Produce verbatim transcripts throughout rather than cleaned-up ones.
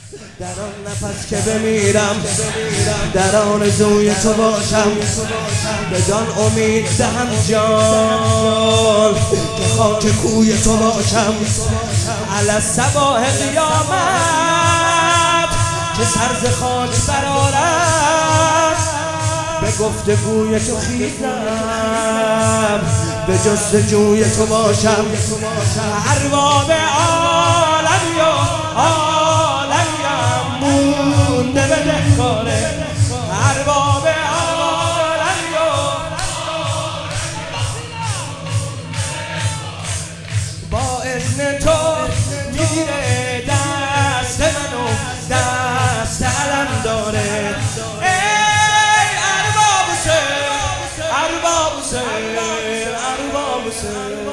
در آن نفس که بمیرم در آرزوی تو باشم، به جان امید دهم جان که خاک کوی تو باشم. علی الصباح قیامت که سر ز خاک برآرد، به گفتگوی تو خیزم به جستجوی تو باشم. ارباب عالم یا عالم یا مونده به دهکاره، ارباب عالم یا با اذن تو میگیره دست منو، دست علم داره. ارباب حسین، ارباب حسین،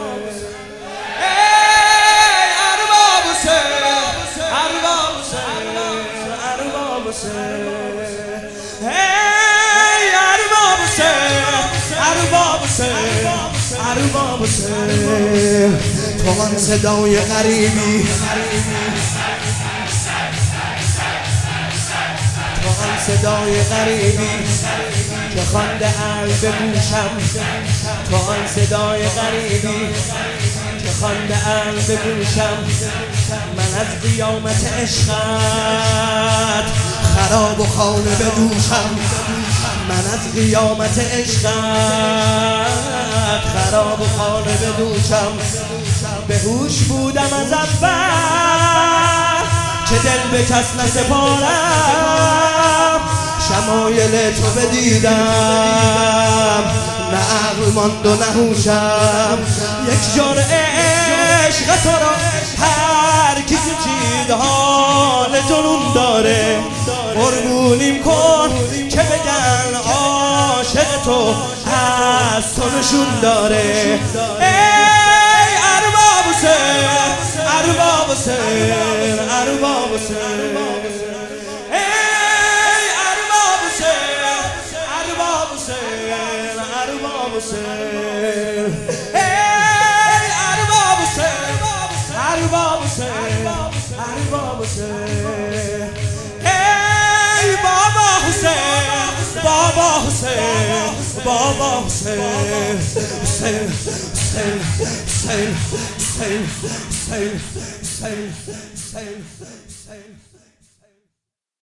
ای ارباب حسین، ارباب حسین، ارباب حسین، ای ارباب حسین، ارباب حسین، ارباب حسین. تو آن صدای غریبی، تو آن صدای غریبی که خوانده اند به گوشم، تو آن صدای غریبی که خوانده اند به گوشم. من از قیامت عشقت خراب و خانه بدوشم، من از قیامت عشقت خراب و خانه بدوشم. به هوش بودم از اول که دل به کس نسپارم، شمایل تو بدیدم نه عقل ماند و نه هوشم. یک جرعه عشق تو را هر کی چید حال جنون داره، قربونیم کن که بگن عاشق تو از تو نشون داره. ای ارباب حسین، ارباب حسین، ارباب حسین، ارباب حسین، ای ارباب حسین، ارباب حسین، ارباب حسین، ای بابا حسین، بابا حسین، بابا حسین، حسین، حسین، حسین، حسین، حسین، حسین، حسین.